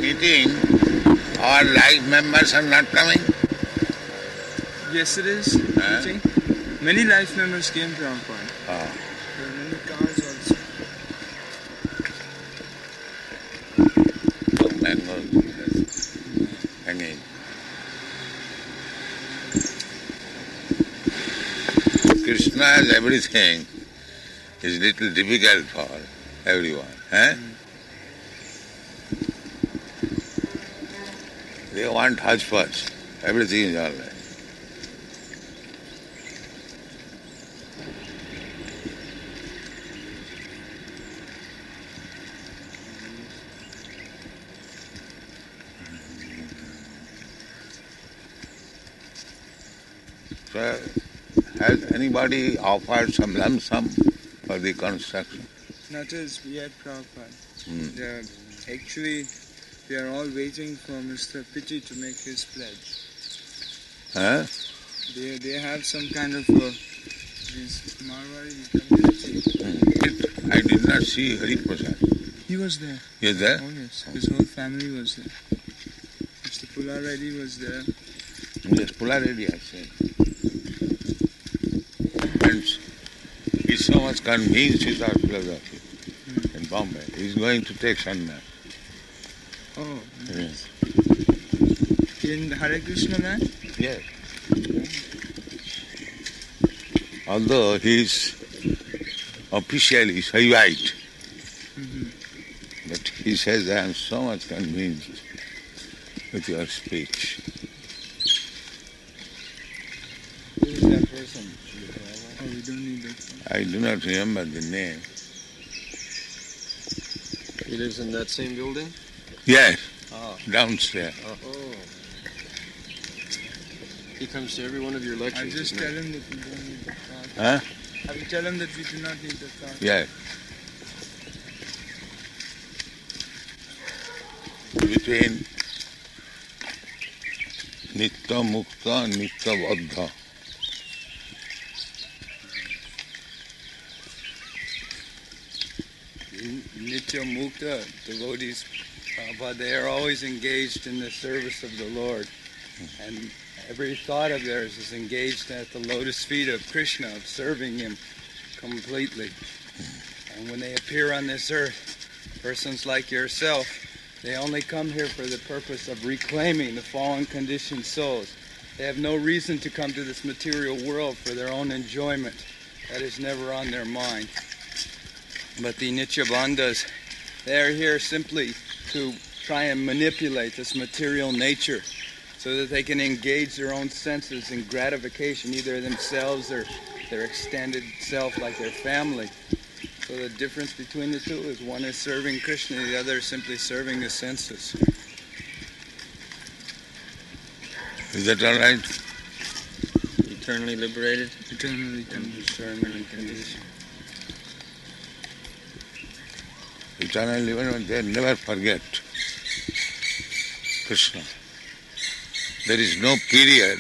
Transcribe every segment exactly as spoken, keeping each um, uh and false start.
meeting, our life members are not coming. Yes, it is. Huh? Meeting. Many life members came, Prabhupada. Oh. There are many cars also. So mangoes hanging. Krishna has everything. It's little difficult for everyone. Eh? Mm. They want hodgepodge. Everything is all right. So, has anybody offered some lump sum for the construction? Not as yet, Prabhupada. Mm. The, actually, we are all waiting for Mister Pitti to make his pledge. Huh? They they have some kind of a this Marwari community. Mm. I did not see Hari Prasad. He was there. He was there? Oh yes, his whole family was there. Mister Pula Reddy was there. Yes, Pula Reddy, I said. And he's so much convinced with our philosophy mm. in Bombay. He's going to take sannyas. Oh. Yes. In the Hare Krishna land? Yes. Although he is officially Shaivite, mm-hmm. but he says, I am so much convinced with your speech. Who is that person? Oh, we don't need that. I do not remember the name. He lives in that same building? Yes, oh. downstairs. Oh. He comes to every one of your lectures. I just tell him that we don't need the car. Huh? I will tell him that we do not need the car. Yes. Between Nitya Mukta and Nitya Baddha. Nitya Mukta devotees, Prabhupada, they are always engaged in the service of the Lord. And every thought of theirs is engaged at the lotus feet of Krishna, of serving Him completely. And when they appear on this earth, persons like yourself, they only come here for the purpose of reclaiming the fallen conditioned souls. They have no reason to come to this material world for their own enjoyment. That is never on their mind. But the Nityabandhas, they are here simply to try and manipulate this material nature so that they can engage their own senses in gratification, either themselves or their extended self like their family. So the difference between the two is one is serving Krishna, the other is simply serving the senses. Is that all right? Eternally liberated? Eternally eternally conditioned. Eternally liberated, they never forget Krishna. There is no period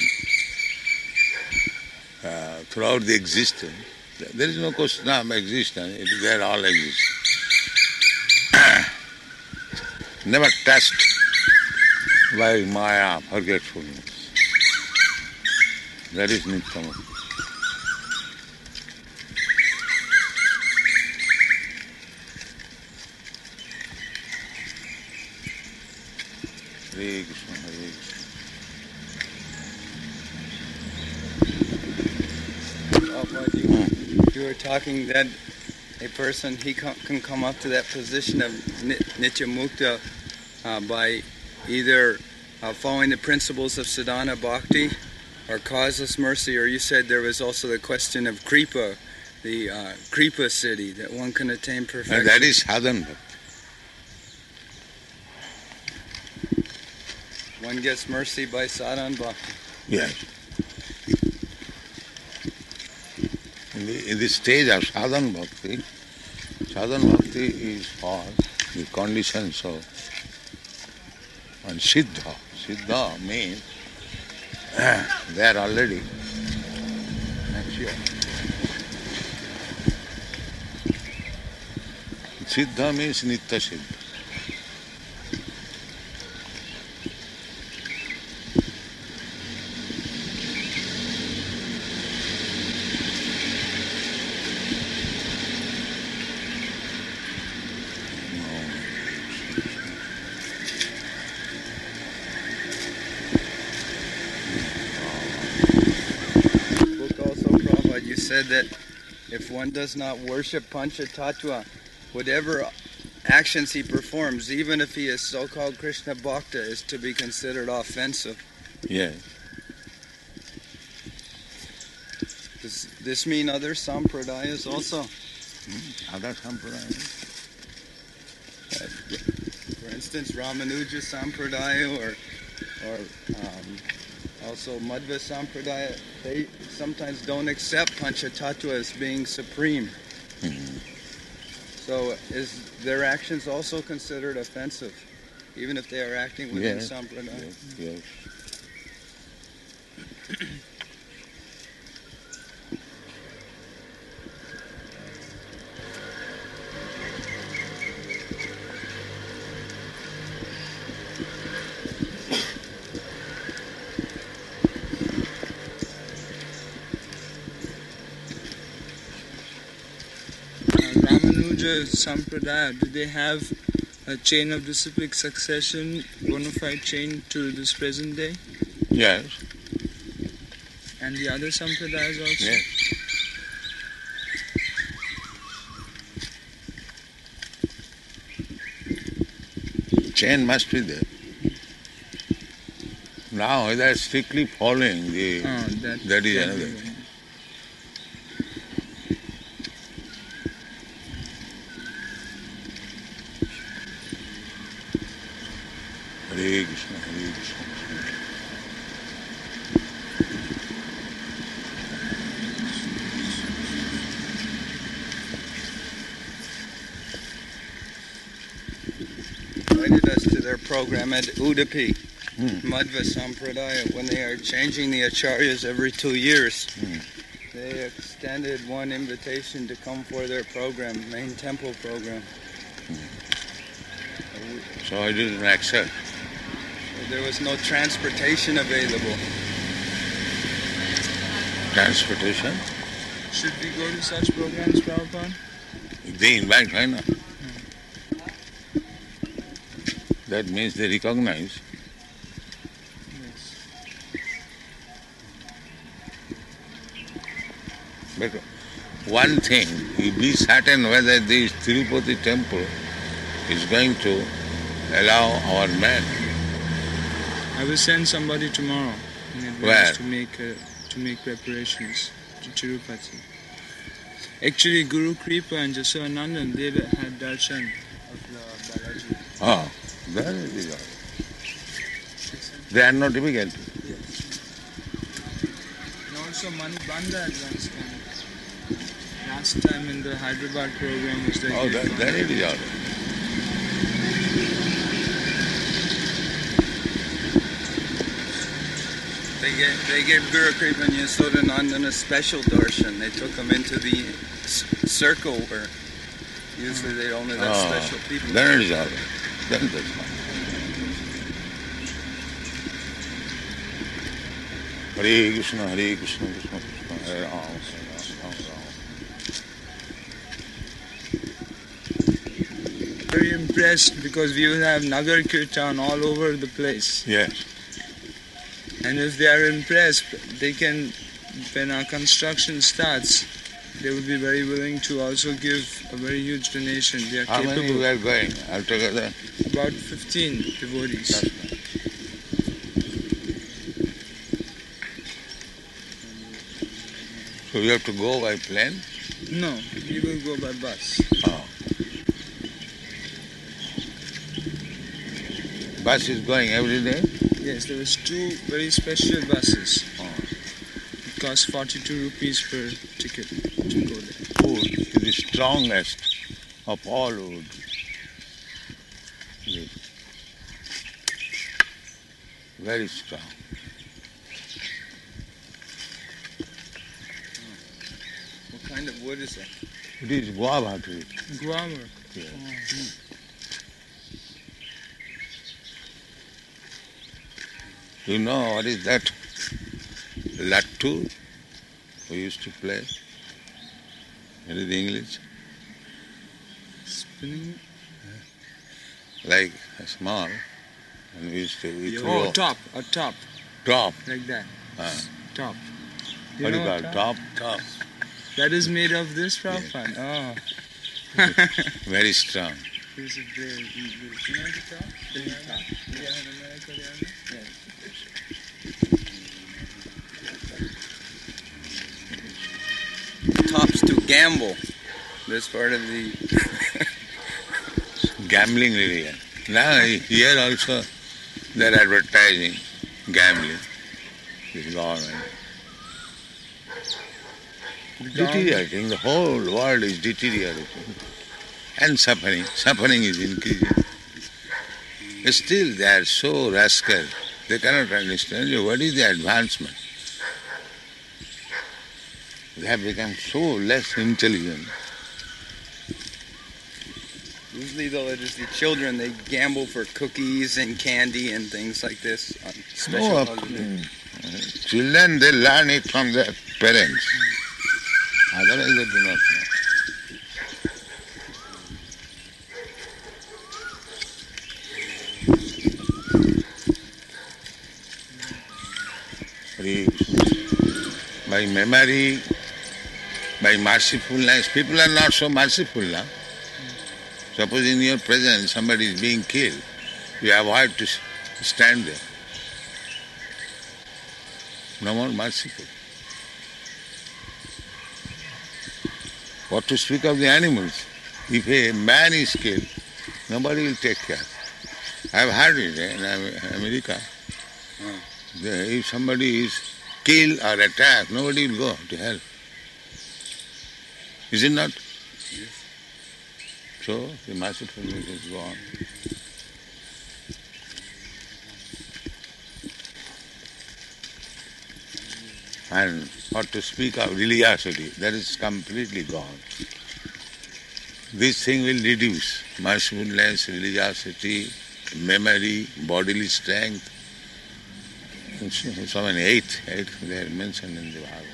uh, throughout the existence. There is no question of existence. It is there all exist. Never touched by Maya, forgetfulness. That is Nityamukta. Hare Krishna, Hare Krishna. You were talking that a person, he can come up to that position of Nitya Mukta uh, by either uh, following the principles of sadhana bhakti or causeless mercy, or you said there was also the question of kripa, the uh, kripa siddhi, that one can attain perfection. And that is sadhana bhakti. One gets mercy by sadhana bhakti. Yes. In, the, in the stage of sadhana bhakti, sadhana bhakti is for the conditions of and siddha. Siddha means uh, they are already mature. Siddha means nitya siddha. said that if one does not worship Panchatattva, whatever actions he performs, even if he is so-called Krishna Bhakta, is to be considered offensive. Yes. Does this mean other sampradayas also? Hmm. Other sampradayas? For instance, Ramanuja Sampradaya or or um, also Madhva Sampradaya, they sometimes don't accept Panchatattva as being supreme. Hmm. So is their actions also considered offensive, even if they are acting within Yes. Sampradaya? Yes. Yes. Ramanuja Sampradaya, do they have a chain of disciplic succession, bona fide chain to this present day? Yes. And the other Sampradayas also? Yes. Chain must be there. Now they are strictly following the. Oh, that, that is that another is- thing. Hare Krishna, Hare Krishna. Invited us to their program at Udupi, Hmm. Madhva Sampradaya, when they are changing the acharyas every two years. Hmm. They extended one invitation to come for their program, main temple program. So I didn't accept. There was no transportation available. Transportation. Should we go to such programs, Prabhupada? They invite, right now. That means they recognize. Yes. But one thing, you be certain whether this Tirupati temple is going to allow our men. I will send somebody tomorrow in advance Where? to make uh, to make preparations to Tirupati. Actually, Guru Kripa and Jasodanandan, they had darshan of the Balaji. Oh, that is all. They are not difficult. And also Mani Banda had once come. Last time in the Hyderabad program was the Oh, that, that it is all. They gave, they gave Guru Kripa and Yasodanandan a special darshan. They took them into the s- circle where usually they only let Oh, special people. then it is all right. Then that's fine. Hare Krishna, Hare Krishna, Krishna Krishna, Hare Ram, Hare Ram, Ram Ram. very impressed because we will have Nagar Kirtan all over the place. Yes. And if they are impressed, they can, when our construction starts, they will be very willing to also give a very huge donation. They are How many capable. we are going altogether? About fifteen devotees. So you have to go by plane? No, we will go by bus. Oh. Bus is going every day? Yes, there was two very special buses. Oh. It costs forty-two rupees per ticket to go there. Wood is the strongest of all wood. Yes. Very strong. What kind of wood is that? It is guava tree. Guava. Yes. You know what is that? Lattu we used to play. What is the English? Spinning. Like a small, and we used to we Oh, throw top. A top. top. Like that. Uh, Top. what do you know call top? Top. That is made of this, Prabhupada? Oh. Very strong. This is great. You want to talk? Can you talk? Yeah, in America they are not? Yeah. Tops to gamble. This part of the Gambling religion. Now here also they are advertising gambling. This government. Deteriorating. The whole world is deteriorating. And suffering. Suffering is increasing. Still they are so rascal. They cannot understand what is the advancement. They have become so less intelligent. Usually though it is the children, they gamble for cookies and candy and things like this on special No, holidays. children, they learn it from their parents. Otherwise they do not know. By memory, by mercifulness, people are not so merciful now. Suppose in your presence somebody is being killed, you avoid to stand there. No more merciful. What to speak of the animals? If a man is killed, nobody will take care. I have heard it in America. If somebody is killed or attacked, nobody will go to help. Is it not? Yes. So the mercifulness is gone. And what to speak of religiosity, that is completely gone. This thing will reduce mercifulness, religiosity, memory, bodily strength. So many, eight, eight they are mentioned in the Bhagavad.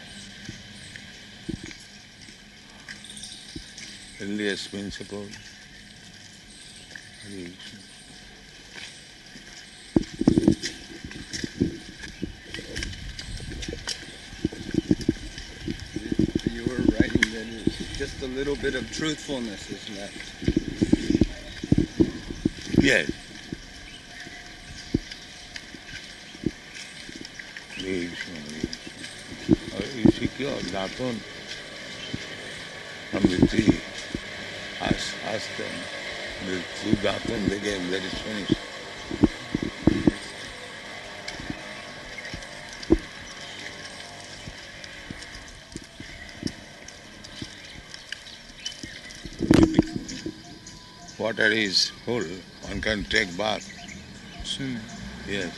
Earliest principle. You were writing that it's just a little bit of truthfulness is left. Yes. You secure Daton from the tree. Ask, ask them. The two Daton they gave, that is finished. Water is full, one can take bath. Swimming. Yes.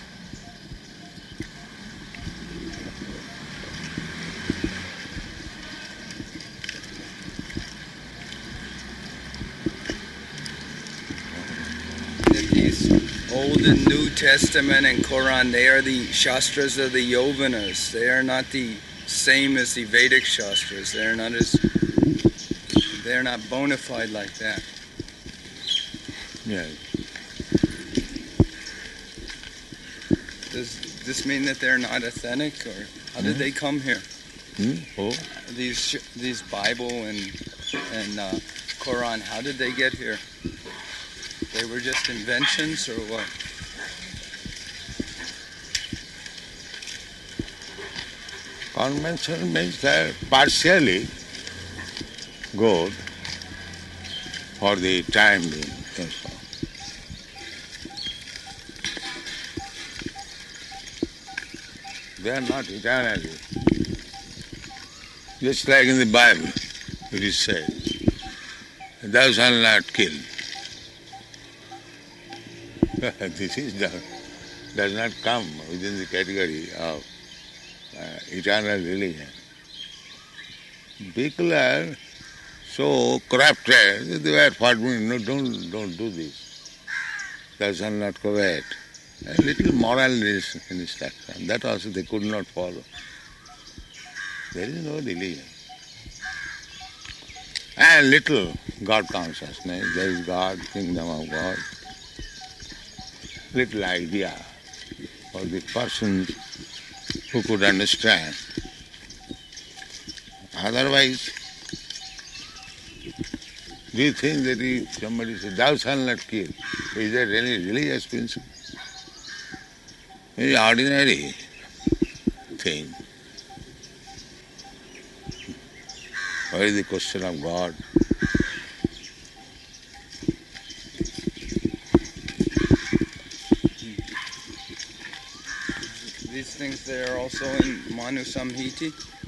That these Old and New Testament and Quran, they are the Shastras of the Yovanas. They are not the same as the Vedic Shastras. They are not as they are not bona fide like that. Yes. Does this mean that they're not authentic, or how did Hmm? they come here? Hmm? Oh. These sh- these Bible and and uh, Quran, how did they get here? They were just inventions, or what? Conventional means that partially good for the time being. That's all. They are not eternally. Just like in the Bible, it is said, thou shalt not kill. This is the, does not come within the category of uh, eternal religion. People are so corrupted that they are forbidden, no, don't, don't do this. Thou shalt not covet. A little moral instruction, that also they could not follow. There is no religion. And little God consciousness, there is God, kingdom of God. Little idea for the person who could understand. Otherwise, do you think that if somebody says, thou shalt not kill, is that any religious principle? It's ordinary thing. What is the question of God? These things they are also in Manu Samhiti.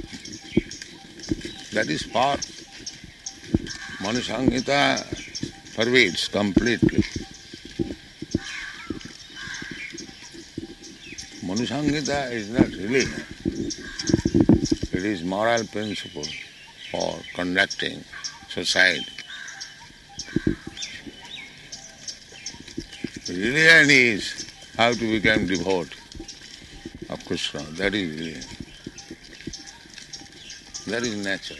That is part. Manu Samhita pervades completely. Manu Samhita is not religion. It is moral principle for conducting society. Religion is how to become devotee of Krishna. That is religion. That is nature.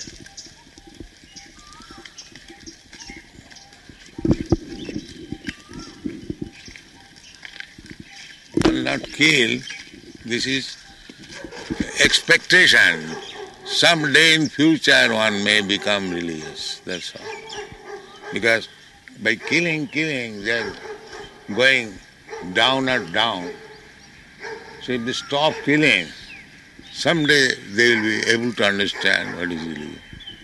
Will not kill, this is expectation. Some day in future one may become religious, that's all. Because by killing, killing, they are going down or down. So if they stop killing, someday they will be able to understand what is religion.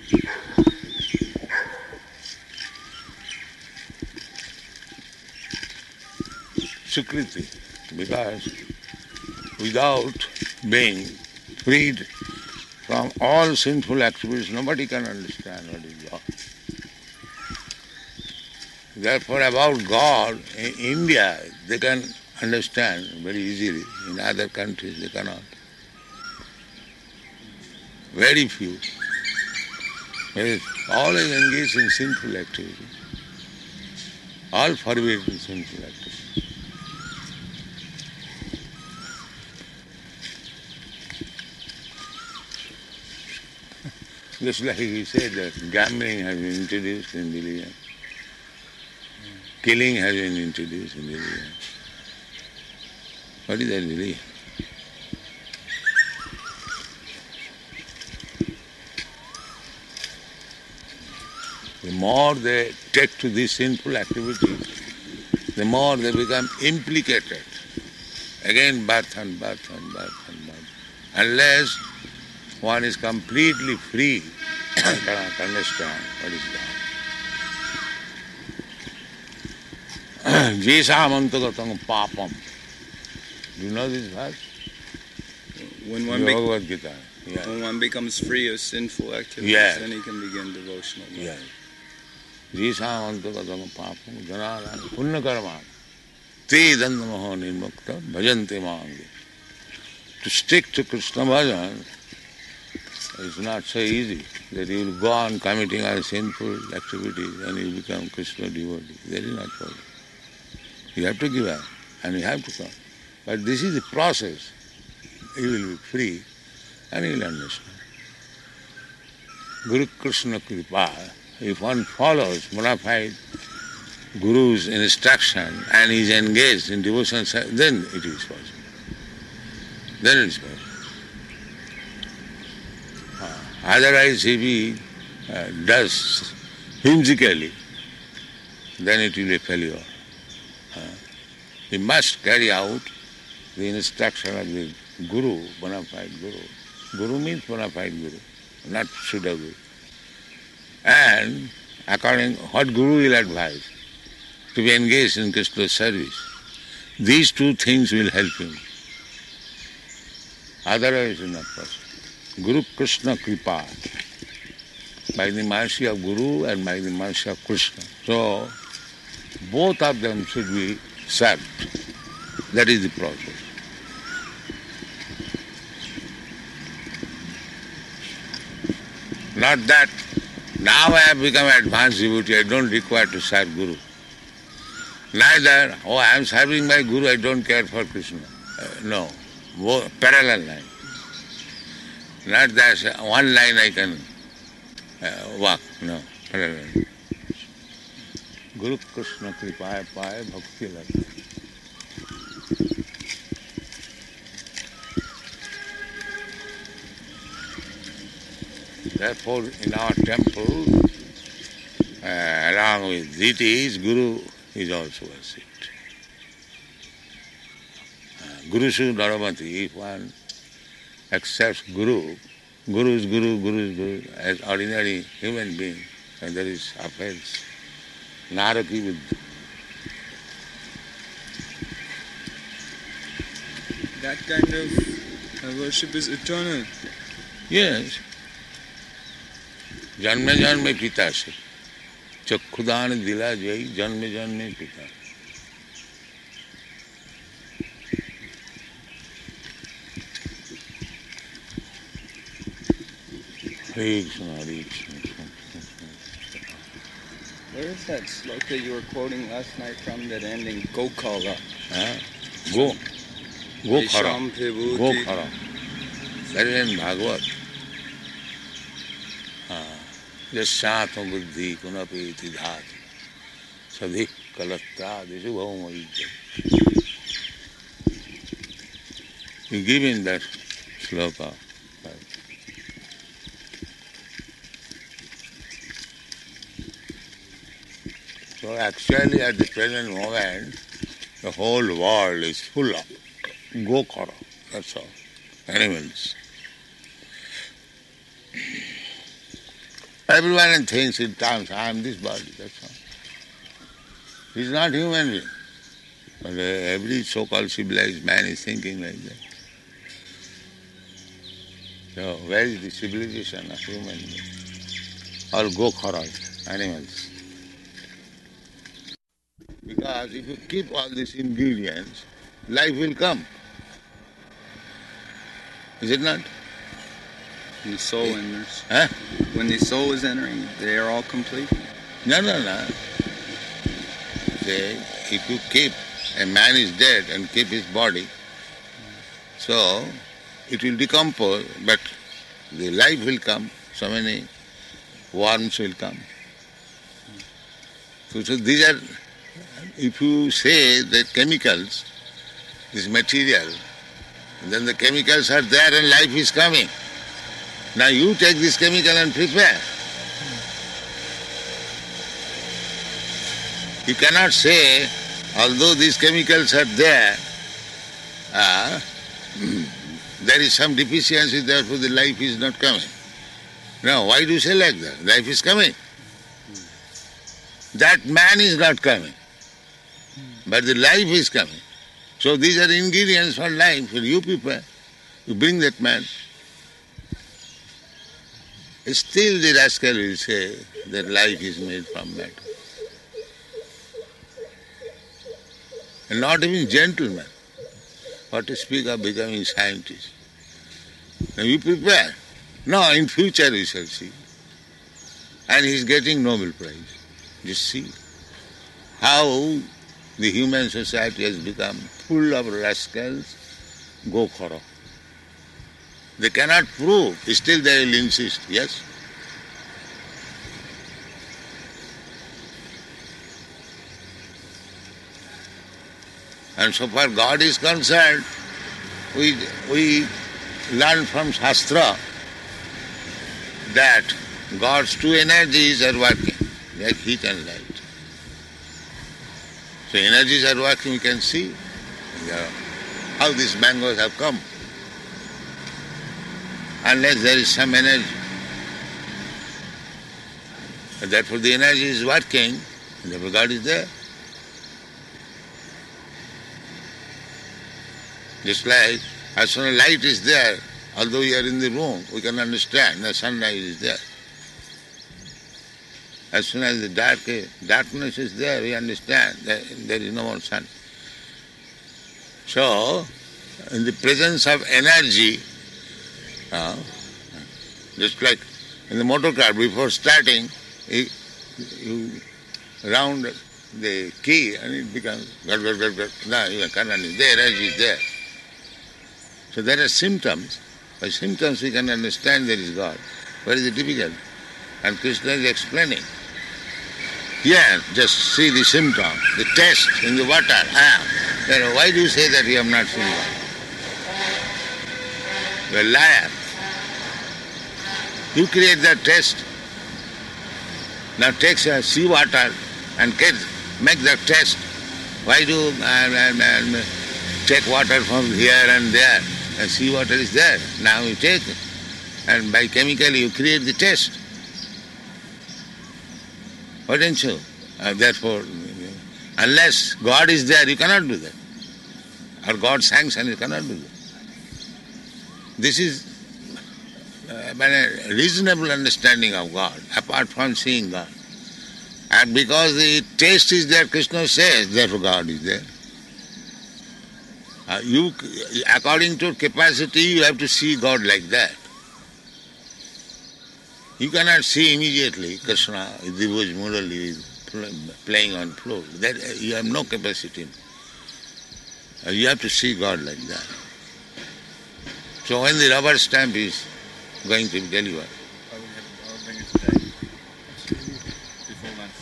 Sukriti, because without being freed from all sinful activities, nobody can understand what is God. Therefore, about God, in India, they can understand very easily. In other countries, they cannot. Very few. They always engaged in sinful activities. All forbidden sinful activities. Just like we said that gambling has been introduced in religion. Killing has been introduced in religion. What is that religion? The more they take to these sinful activities, the more they become implicated. Again birth and birth and birth and birth. Unless one is completely free, one cannot understand what is God. Jeshamantagatam papam. Do you know this verse? When one, be- Bhagavad Gita. Yeah. when one becomes free of sinful activities, Yes. then he can begin devotional life. Yes. Jeshamantagatam papam janāna punya karma te dandamaho nirmukta bhajante māngi. To stick to Krishna bhajan is not so easy that you will go on committing all sinful activities and you become Krishna devotee. That is not possible. You have to give up and you have to come. But this is the process. You will be free and you will understand. Guru Krishna Kripa, if one follows bona fide Guru's instruction and is engaged in devotion, then it is possible. Then it is possible. Otherwise, if he uh, does whimsically, then it will be a failure. Uh, he must carry out the instruction of the Guru, bona fide Guru. Guru means bona fide Guru, not Shuddha Guru. And according what Guru will advise, to be engaged in Krishna's service. These two things will help him. Otherwise it is not possible. Guru Krishna Kripa, by the mercy of Guru and by the mercy of Krishna. So, both of them should be served. That is the process. Not that now I have become advanced devotee, I don't require to serve Guru. Neither, oh, I am serving my Guru, I don't care for Krishna. Uh, no, parallel line. Not that one line I can uh, walk, no, parallel. Guru Krishna Kripaya Paya Bhakti Lata. Therefore, in our temple, uh, along with deities, Guru is also worshipped. Uh, Guru Su Dharamati, if one accepts Guru, Guru is Guru, Guru is Guru, as ordinary human being, and there is offense. Naraki Buddha. That kind of uh, worship is eternal. Yes. Janme janme pita se. Chakkhudan dila jai janme janme pita. Hare Krishna, Hare Krishna. Where is that sloka you were quoting last night from, that ending Gokala? Huh? Go. Go khara. Visham Vibhuti. Go khara. That is in Bhagavad. Jasyatma buddhi kunapi iti dhati sadhi kalatra desu bhaumavijja. You give in that sloka. So actually at the present moment, the whole world is full of gokara, that's all, animals. Everyone thinks in terms, I am this body, that's all. He is not human being. But uh, every so-called civilized man is thinking like that. So where is the civilization of human being? All gokharas, animals. Because if you keep all these ingredients, life will come. Is it not? And the soul enters. Huh? When the soul is entering, they are all complete. No, no, no. Say, if you keep, a man is dead and keep his body, so it will decompose, but the life will come, so many worms will come. So, so these are, if you say that chemicals, this material, then the chemicals are there and life is coming. Now you take this chemical and prepare. You cannot say, although these chemicals are there, uh, there is some deficiency, therefore the life is not coming. No, why do you say like that? Life is coming. That man is not coming, but the life is coming. So these are ingredients for life, for you prepare. You bring that man. Still the rascal will say that life is made from matter. And not even gentleman. What to speak of becoming scientist. Now you prepare. No, in future we shall see. And he is getting Nobel Prize. Just see how the human society has become full of rascals, gokhara. They cannot prove, still they will insist, yes? And so far God is concerned, we, we learn from Shastra that God's two energies are working, like heat and light. So energies are working, we can see how these mangoes have come. Unless there is some energy. And therefore the energy is working, and therefore God is there. Just like as soon as light is there, although we are in the room, we can understand the sunlight is there. As soon as the dark, darkness is there, we understand that there is no more sun. So, in the presence of energy, uh, just like in the motor car, before starting, you, you round the key and it becomes gur, gur, gur, gur. Now you can understand, the energy is there. So there are symptoms. By symptoms we can understand there is God. What is the difficult? And Krishna is explaining. Here, just see the symptom, the test in the water. Ah, then why do you say that you have not seen God? You are a liar. You create that taste. Now take uh, sea water and get, make that taste. Why do and, and, and take water from here and there? And sea water is there. Now you take it. And by chemically you create the taste. Why don't you? Uh, therefore, unless God is there, you cannot do that. Or God sanction, you cannot do that. This is uh, a reasonable understanding of God, apart from seeing God. And because the taste is there, Krishna says, therefore God is there. Uh, you, according to capacity, you have to see God like that. You cannot see immediately Krishna, Divuj Murali is playing on floor. That you have no capacity. Uh, you have to see God like that. So when the rubber stamp is going to be delivered, I'll bring it today. Before lunch.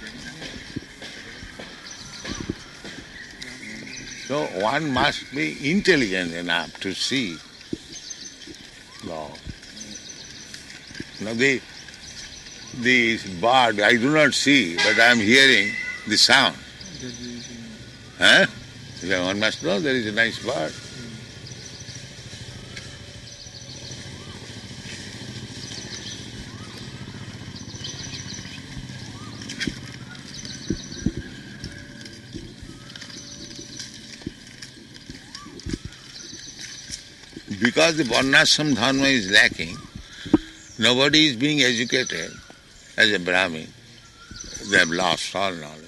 so one must be intelligent enough to see God. Now the, the bird I do not see, but I am hearing the sound. Huh? So one must know there is a nice bird. Because the Varnashram Dharma is lacking, nobody is being educated as a Brahmin. They have lost all knowledge.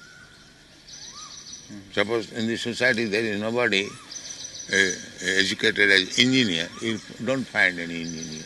Suppose in the society there is nobody uh, educated as engineer, you don't find any engineer.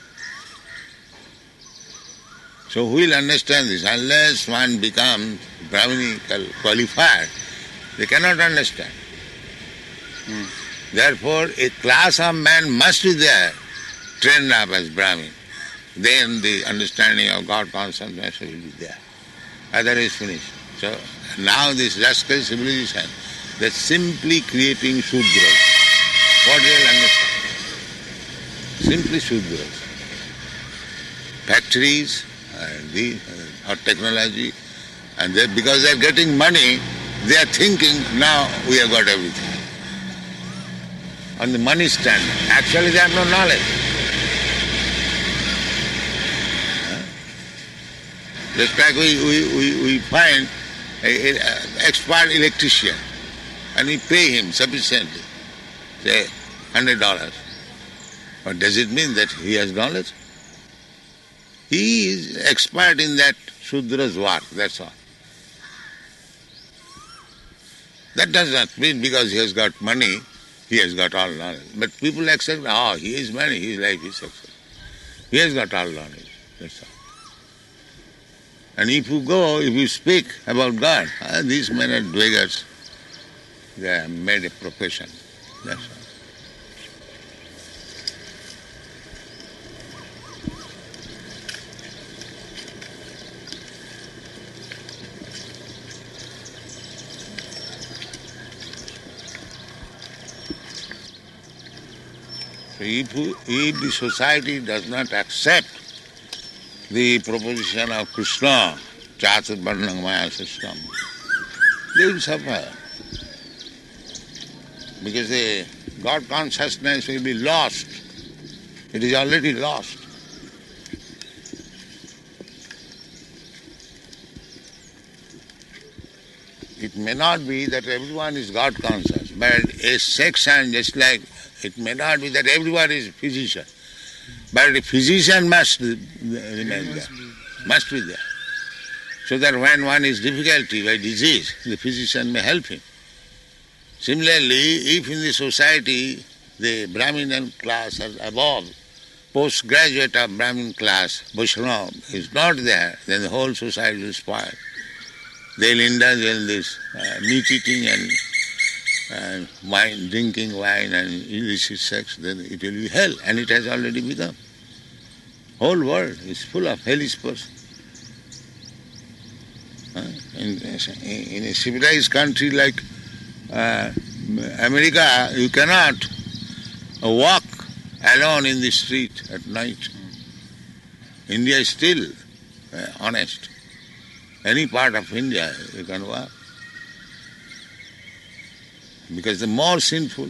So who will understand this? Unless one becomes Brahminical qualified, they cannot understand. Hmm. Therefore, a class of men must be there, trained up as Brahmin. Then the understanding of God consciousness will be there. Otherwise finished. So now this rascal civilization, they're simply creating Shudras. What they will understand? Simply Shudras. Factories, and the, uh, or technology, and they, because they're getting money, they are thinking, now we have got everything. On the money standard. Actually they have no knowledge. Huh? Just like we, we, we, we find an expert electrician and we pay him sufficiently, say one hundred dollars. But does it mean that he has knowledge? He is expert in that Shudra's work, that's all. That does not mean because he has got money, he has got all knowledge. But people accept, oh, he is money, his life is success. He has got all knowledge, that's all. And if you go, if you speak about God, ah, these men are dweggers. They have made a profession, that's all. So if, if the society does not accept the proposition of Krishna, Chaturvarnam Maya system, they will suffer. Because the God consciousness will be lost. It is already lost. It may not be that everyone is God conscious, but a section, just like it may not be that everyone is a physician, but a physician must remain there, must be there. So that when one is difficulty by disease, the physician may help him. Similarly, if in the society the Brahmin class is above, postgraduate of Brahmin class, Vaishnava, is not there, then the whole society will spoil. They will indulge in this uh, meat eating and uh, wine, drinking wine and illicit sex, then it will be hell, and it has already become. Whole world is full of hellish person. Uh, in, in a civilized country like uh, America, you cannot walk alone in the street at night. India is still uh, honest. Any part of India you can work. Because the more sinful,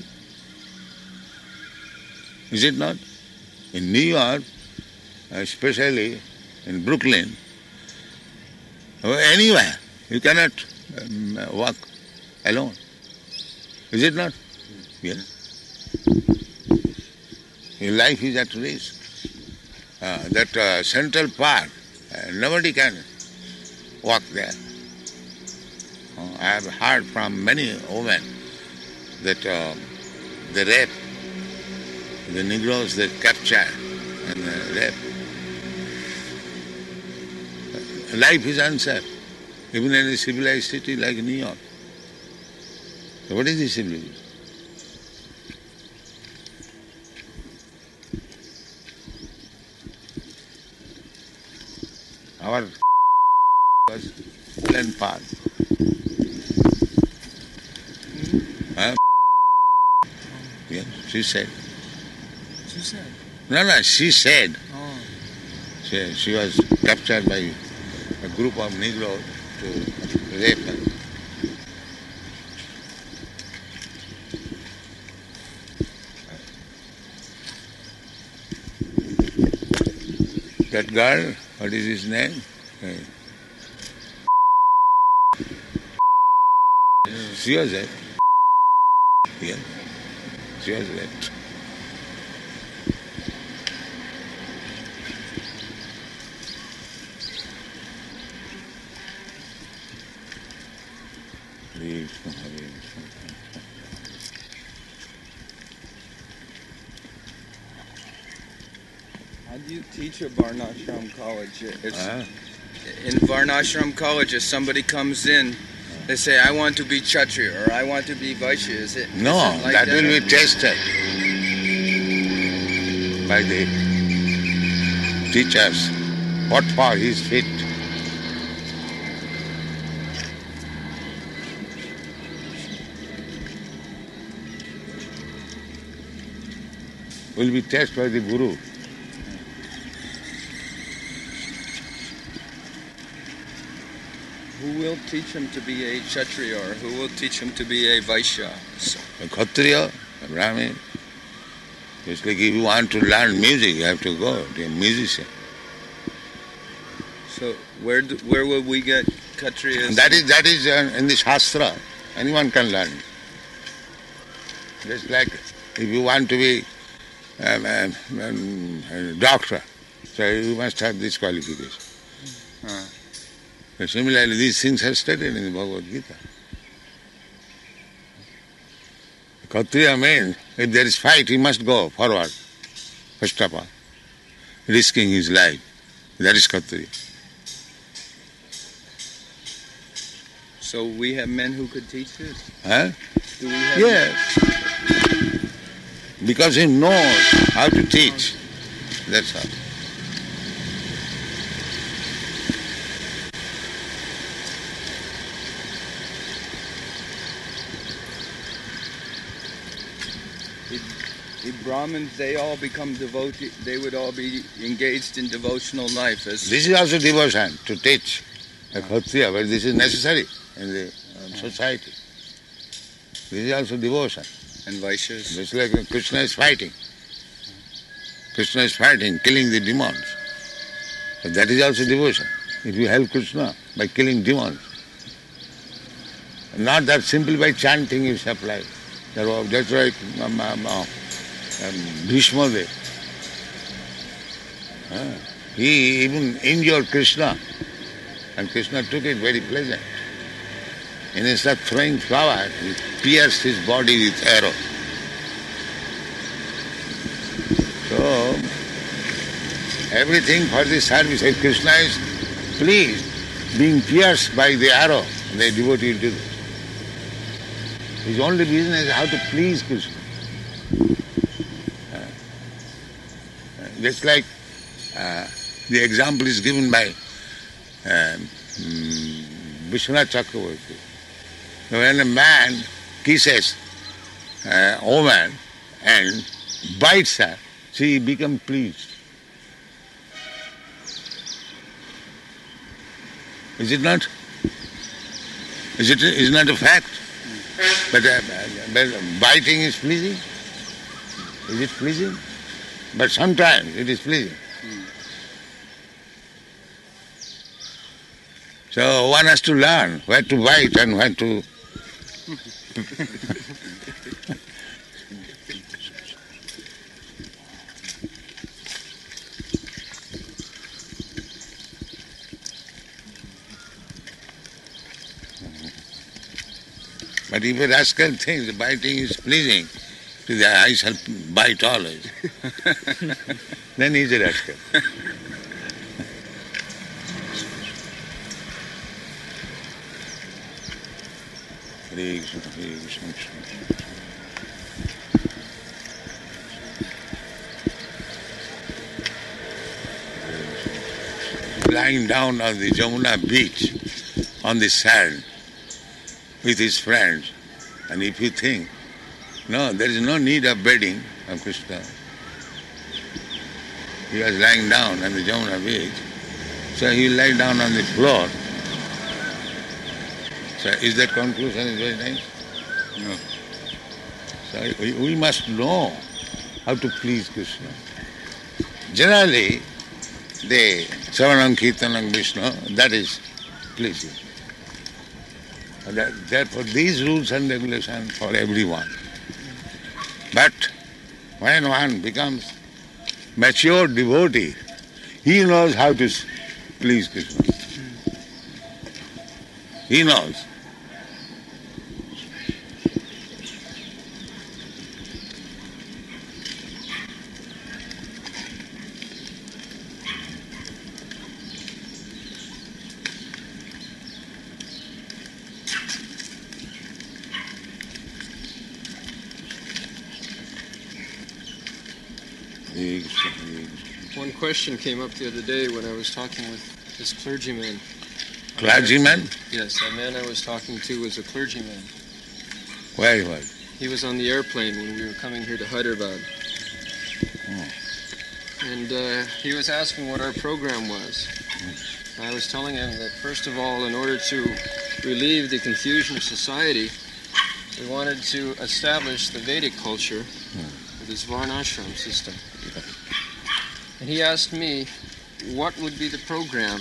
is it not? In New York, especially in Brooklyn, or anywhere, you cannot um, walk alone. Is it not? Yes. Your life is at risk. Uh, that uh, Central Park, uh, nobody can walk there. Uh, I have heard from many women that uh, they rape the Negroes, they capture and uh, rape. Uh, life is unsafe, even in a civilized city like New York. So what is this civilization? Our was Glen Park. Huh? Yes, she said. She said. No, no, she said. Oh. She, she was captured by a group of Negroes to rape her. That girl, what is his name? Uh, She was raped. Yeah. She was raped. How do you teach at Varnashram College? If, Ah. In Varnashram College, if somebody comes in, they say, I want to be Kshatriya or I want to be Vaishya. Is it? No, is it like that, that will be tested by the teachers. What for he is fit. Will be tested by the Guru. Who will teach him to be a Kshatriya or who will teach him to be a Vaishya? So, A Kshatriya, a Brahmin. It's like if you want to learn music, you have to go to a musician. so where do, where will we get Kshatriyas? That is that is uh, in the Shastra. Anyone can learn. Just like if you want to be um, um, um, a doctor, so you must have this qualification. Huh. So similarly, these things are stated in the Bhagavad Gita. Kshatriya means if there is fight, he must go forward, first of all, risking his life. That is Kshatriya. So we have men who could teach this? Huh? Do we have Yes. Because he knows how to teach. That's all. The Brahmins, they all become devotee, they would all be engaged in devotional life. As This is also devotion, to teach a Kshatriya, but this is necessary in the um, society. This is also devotion. and Vaishyas. It's like Krishna is fighting. Krishna is fighting, killing the demons. But that is also devotion. If you help Krishna by killing demons, not that simply by chanting you supply. That's why um, um, um, Bhishma Dev, uh, he even injured Krishna, and Krishna took it very pleasant. And instead of throwing flower, he pierced his body with arrow. So, everything for the service. If Krishna is pleased, being pierced by the arrow, they devote you to this. His only business is how to please Krishna. Uh, just like uh, the example is given by um, Vishwanath Chakravarti. When a man kisses a woman and bites her, she becomes pleased. Is it not? Is it is not a fact? But, uh, but biting is pleasing. Is it pleasing? But sometimes it is pleasing. So one has to learn where to bite and where to... But if a rascal thinks biting is pleasing, to the I shall bite always, then he is a rascal. Hare Krishna, Hare Krishna, Krishna Krishna. Lying down on the Jamuna beach, on the sand, with his friends, and if you think, no, there is no need of bedding of Krishna. He was lying down on the Jamuna beach, so he lay down on the floor. So is that conclusion is very nice? No. So we, we must know how to please Krishna. Generally, the Savanam Kirtanam Vishnu, that is pleasing. That, therefore, these rules and regulations for everyone. But when one becomes mature devotee, he knows how to please Krishna. He knows. One question came up the other day when I was talking with this clergyman. Clergyman? Yes, that man I was talking to was a clergyman. Where he was? He was on the airplane when we were coming here to Hyderabad. Oh. And uh, he was asking what our program was. I was telling him that, first of all, in order to relieve the confusion of society, we wanted to establish the Vedic culture with this Varnashram system. And he asked me what would be the program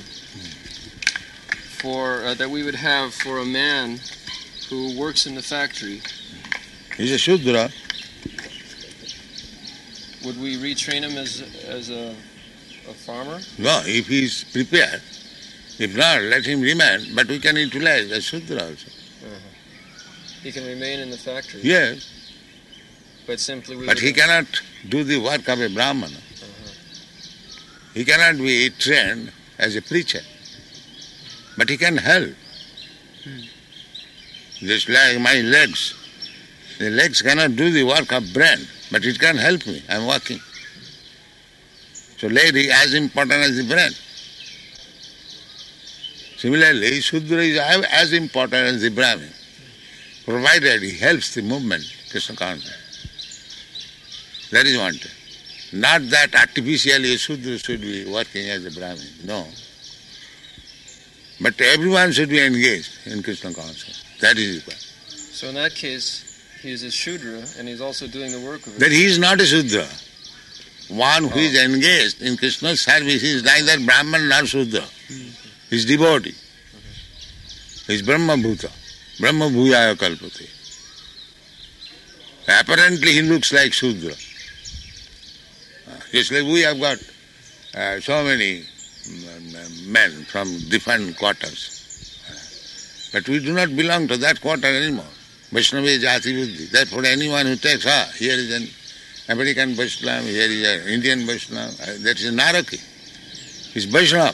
for uh, that we would have for a man who works in the factory. He's a Shudra. Would we retrain him as as a, a farmer? No, if he is prepared. If not, let him remain. But we can utilize a Shudra also. Uh-huh. He can remain in the factory. Yes. But simply we But would he cannot do the work of a Brahmana. Uh-huh. He cannot be trained as a preacher. But he can help. Hmm. Just like my legs. The legs cannot do the work of brain, but it can help me. I am working. So leg is as important as the brain. Similarly, Shudra is as important as the Brahmin, provided he helps the movement, Krishna consciousness. That is wanted. Not that artificially a Shudra should be working as a Brahmin, no. But everyone should be engaged in Krishna consciousness. That is required. So in that case, he is a Shudra and he's also doing the work of it. That he is not a Shudra. One who is engaged in Krishna's service is neither Brahman nor Shudra. He is devotee. He is Brahma Bhuta. Brahma Bhuyaya Kalpate. Apparently he looks like Shudra. Just like we have got uh, so many men from different quarters. But we do not belong to that quarter anymore. Vaishnava Jati Buddhi. Therefore anyone who takes, ah, here is an American Vaishnava, here is an Indian Vaishnava, that is Naraki. It's Vaishnava.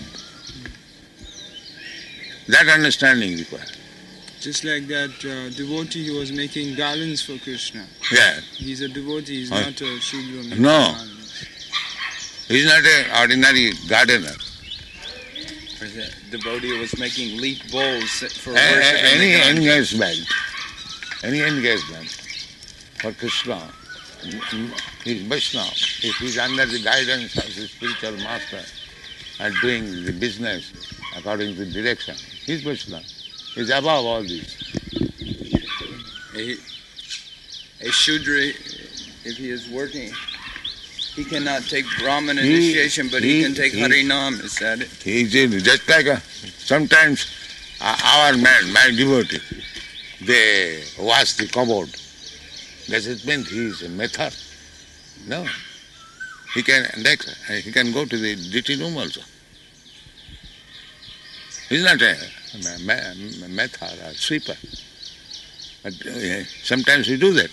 That understanding is required. Just like that uh, devotee, he was making garlands for Krishna. Yeah. He's a devotee, he's Oh. not a Shudra making No. garlands. He is not an ordinary gardener. The devotee was making leaf bowls for A- worship. a- in any the Ganges. engagement, any engagement for Krishna, he is Vaishnava. If he is under the guidance of his spiritual master and doing the business according to the direction, He's Vaishnava. He's above all this. A, a Shudra, if he is working, he cannot take Brahman He- initiation, but he, he- can take he- Harinam. Is that it? He's in, just like a, sometimes uh, our man, my devotee, they wash the cupboard. Does it mean he is a method? No. He can next, he can go to the dirty room also. He's not a ma- ma- method or sweeper. But uh, sometimes we do that.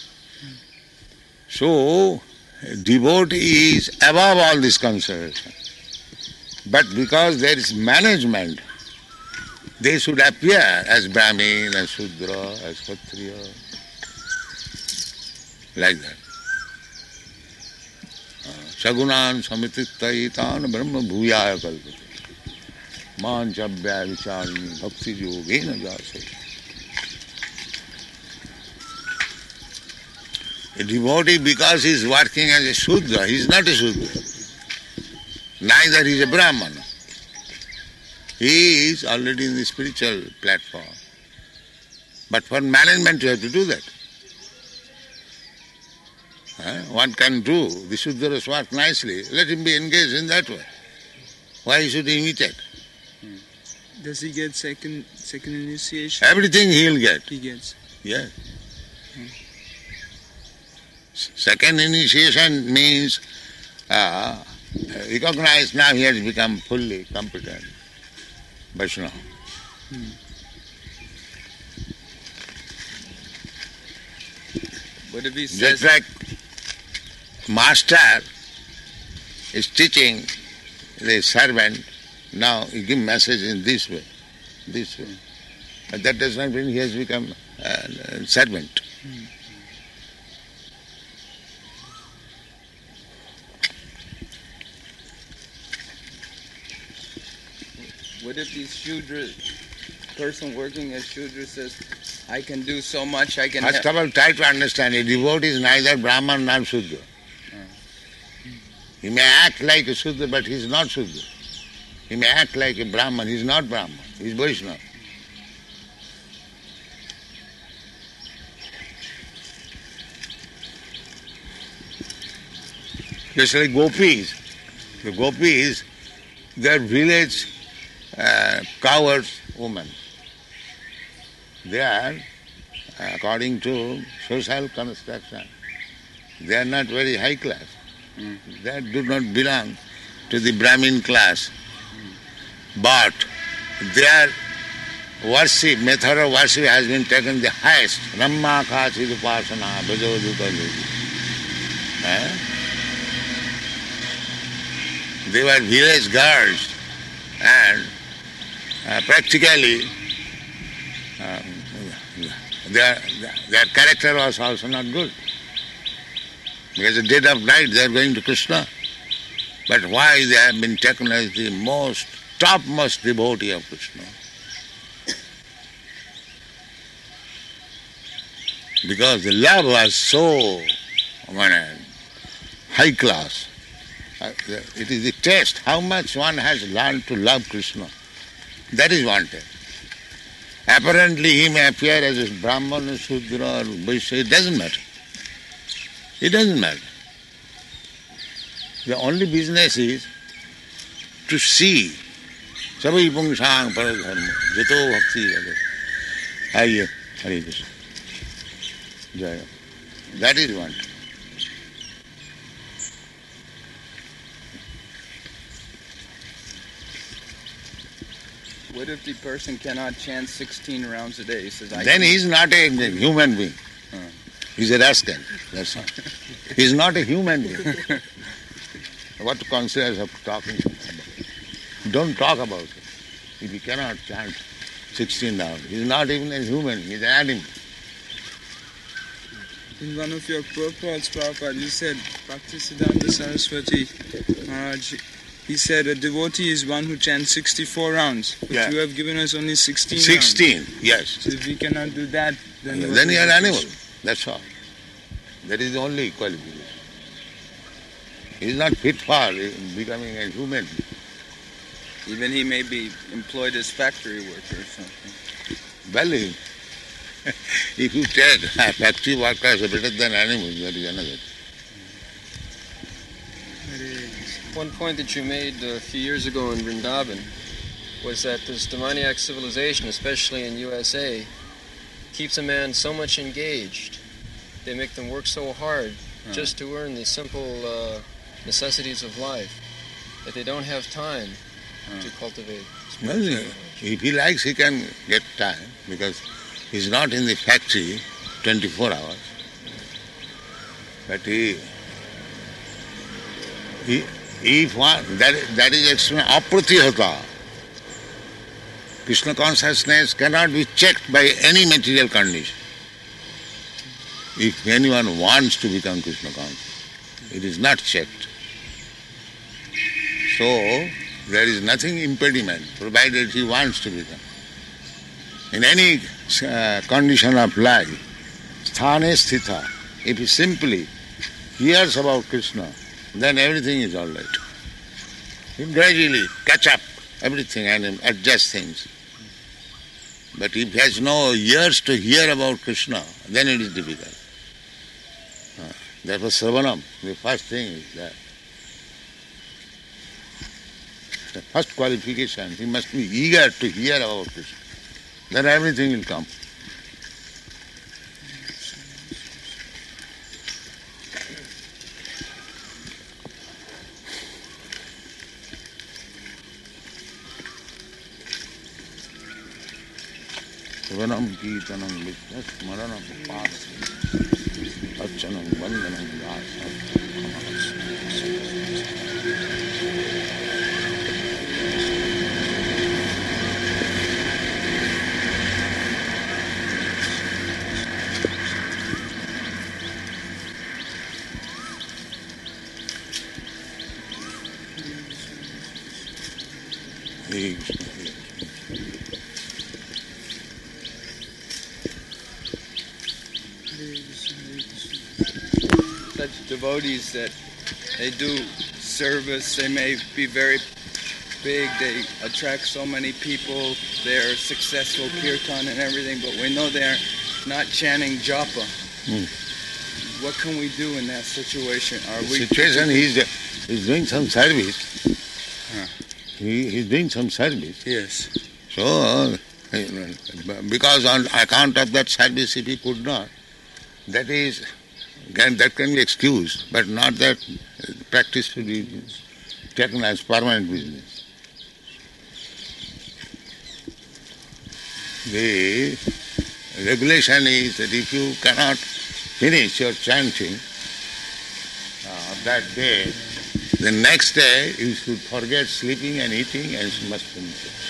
So, devotee is above all this consideration. But because there is management, they should appear as Brahmin, as Shudra, as Kshatriya, like that. Sagunan samititaitan brahma bhuyaya kalpate. Man chabhya vicharni bhakti yogena jase. A devotee, because he is working as a Shudra, he is not a Shudra. Neither he is a Brahman. He is already in the spiritual platform. But for management you have to do that. Huh? One can do the Shudras work nicely. Let him be engaged in that way. Why should he imitate? Does he get second second initiation? Everything he will get. He gets. Yes. Second initiation means uh, recognize now he has become fully competent Vaishnava. What if he says, Just like master is teaching the servant, now you give message in this way, this way. But that does not mean he has become a servant. what if the Shudra person working as Shudra says, I can do so much, I can First help. of all, try to understand, a devotee is neither Brahman nor Shudra. He may act like a Shudra, but he is not Shudra. He may act like a Brahman, he is not Brahman, he is Vaishnava. Just like gopis. The gopis, they are village uh, cowards women. They are, according to social construction, they are not very high class. They do not belong to the Brahmin class. But their worship, method of worship has been taken the highest. Ramma Kachid Upasana, Bhajoduta Devi. Eh? They were village girls and uh, practically um, their, their character was also not good. Because at the dead of night they are going to Krishna. But why they have been taken as the most, topmost devotee of Krishna? Because the love was so I mean, high class. It is the taste, how much one has learned to love Krishna. That is wanted. Apparently he may appear as a Brahman or Shudra or Vaishya, it doesn't matter. It doesn't matter. The only business is to see. Sabai pungsang paradharma, jato bhakti yade. Hare Hare Krishna. Jaya. That is wanted. What if the person cannot chant sixteen rounds a day? He says, I Then can- he is not a human being. He is a rascal. That's all. He is not a human being. What to consider of talking about? Don't talk about it. If he cannot chant sixteen hours, he is not even a human, he is an animal. In one of your purports, Prabhupada, you said, Bhaktisiddhanta Saraswati Maharaj, he said a devotee is one who chants sixty-four rounds. But Yeah. you have given us only sixteen rounds. Sixteen, yes. So if we cannot do that, then... what Then is you are the an animal. question? That's all. That is the only qualification. He is not fit for becoming a human. Even he may be employed as factory worker or something. Well, if you take factory workers are better than animals, that is another. One point that you made a few years ago in Vrindavan was that this demoniac civilization, especially in U S A, keeps a man so much engaged. They make them work so hard Hmm. just to earn the simple uh, necessities of life that they don't have time to cultivate Well, spiritual knowledge. if he likes, he can get time because he's not in the factory twenty-four hours. But he, he if one, that, that is extreme apratihata. Krishna consciousness cannot be checked by any material condition. If anyone wants to become Krishna conscious, it is not checked. So, there is nothing impediment, provided he wants to become. In any uh, condition of life, sthane sthita, if he simply hears about Krishna, then everything is all right. He gradually catch up everything and adjust things. But if he has no ears to hear about Krishna, then it is difficult. Uh, that was Sravanam. The first thing is that. The first qualification, he must be eager to hear about Krishna. Then everything will come. Sravanam Kirtanam Vitya Smaranam Upasana Archanam Vandanam Vyasa. Hare Krishna, Hare Such devotees that they do service, they may be very big, they attract so many people, they're successful kirtan and everything, but we know they're not chanting japa. Hmm. What can we do in that situation? Are we situation, he is he's doing some service. Huh. He is doing some service. Yes. So, uh, because on account of that service, if he could not, that is, can, that can be excused, but not that practice should be taken as permanent business. The regulation is that if you cannot finish your chanting uh, that day, the next day you should forget sleeping and eating and you must finish it.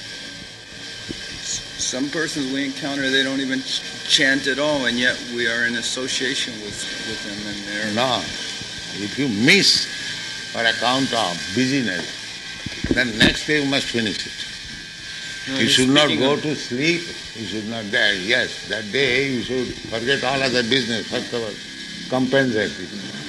Some persons we encounter, they don't even ch- chant at all, and yet we are in association with, with them, and they're... No, if you miss on account of busyness, then next day you must finish it. No, You he's should not speaking go of- to sleep, you should not die. Yes, that day you should forget all other business, first of all, compensate it.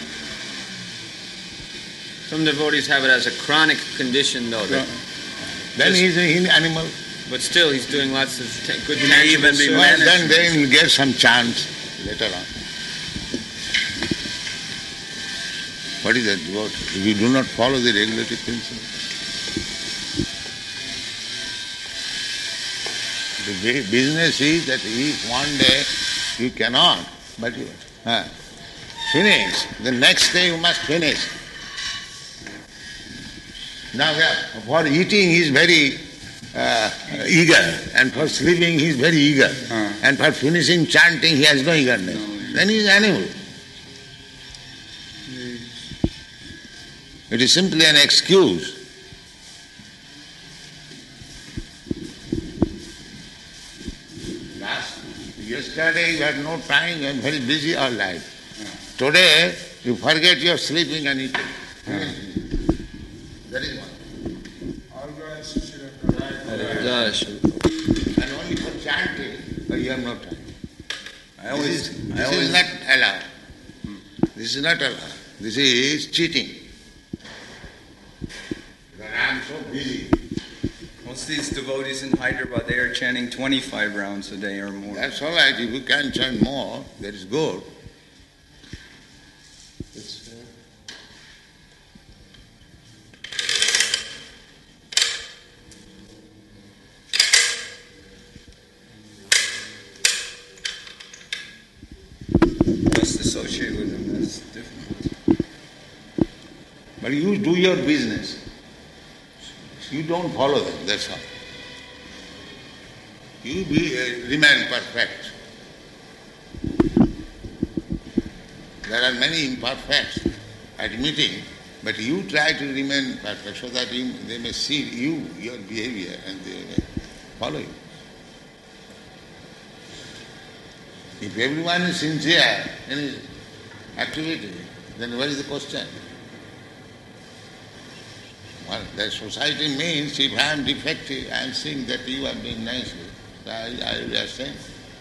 Some devotees have it as a chronic condition, though. That, Then Just- he is an animal. but still, he's doing lots of ta- good He may tangible even be service. Well, managed. then they will get some chance later on. What is that? What? If you do not follow the regulatory principle. The bu- business is that if one day you cannot, but you uh, finish, the next day you must finish. Now, yeah, for eating he is very uh, eager, and for sleeping he is very eager, Uh. and for finishing chanting he has no eagerness. Then he is animal. It is simply an excuse. Last, yesterday you had no time, you are very busy all night. Today you forget your sleeping and eating. That is one. Dash. And only for chanting, but you have no time. I always, This is, I this always is not allowed. This is not allowed. This is cheating. That I am so busy. Just these devotees in Hyderabad, they are chanting twenty-five rounds a day or more. That's all right. If you can chant more, that is good. It's, uh, Just associate with them, that's difficult. But you do your business. You don't follow them, that's all. You be, uh, remain perfect. There are many imperfects admitting, but you try to remain perfect so that you, they may see you, your behavior, and they may follow you. If everyone is sincere in his activity, then what is the question? Well, that society means if I am defective, I am seeing that you are doing nicely. So I, I will abstain.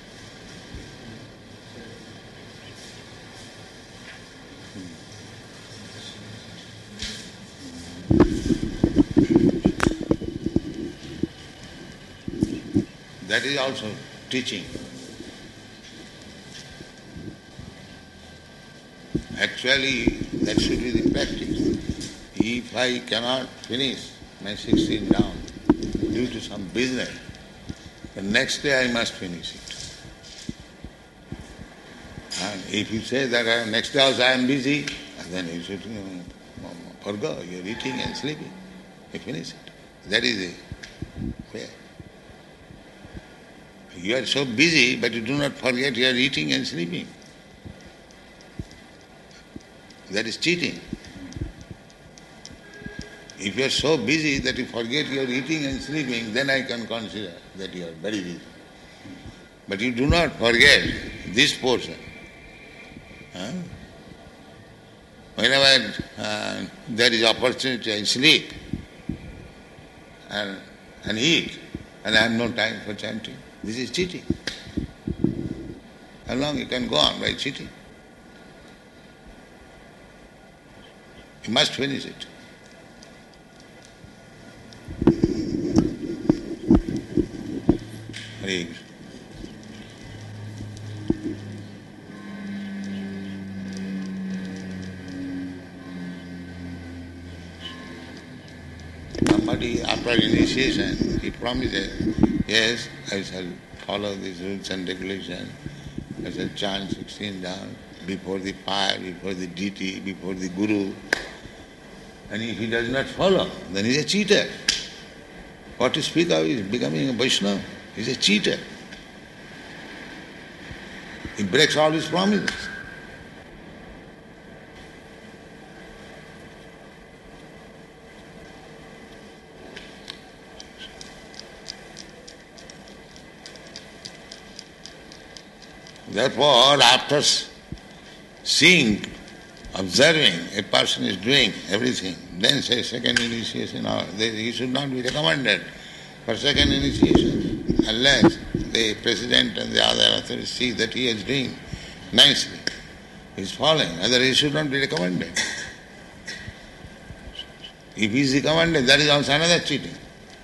That is also teaching. Actually, that should be the practice. If I cannot finish my sixteen down due to some business, the next day I must finish it. And if you say that uh, next day also I am busy, then you should you know, forgo, you are eating and sleeping. You finish it. That is the way. You are so busy, but you do not forget you are eating and sleeping. That is cheating. If you are so busy that you forget you are eating and sleeping, then I can consider that you are very busy. But you do not forget this portion. Huh? Whenever uh, there is opportunity, I sleep and, and eat, and I have no time for chanting. This is cheating. How long you can go on by cheating? You must finish it. Hare Krishna. Somebody after initiation, he promises, yes, I shall follow these rules and regulations. I shall chant sixteen down before the fire, before the deity, before the guru. And if he does not follow, then he is a cheater. What to speak of is becoming a Vaishnava. He is a cheater. He breaks all his promises. Therefore, after seeing, observing a person is doing everything, then say second initiation, or he should not be recommended for second initiation unless the president and the other authorities see that he is doing nicely, he is following, otherwise he should not be recommended. If he is recommended, that is also another cheating.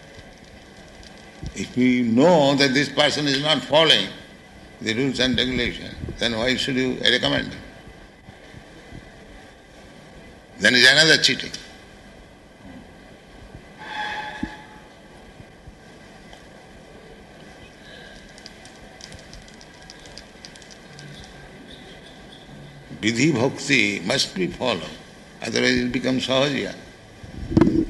If we know that this person is not following the rules and regulations, then why should you recommend him? Then is another cheating. Vidhi bhakti must be followed, otherwise it becomes sahaja.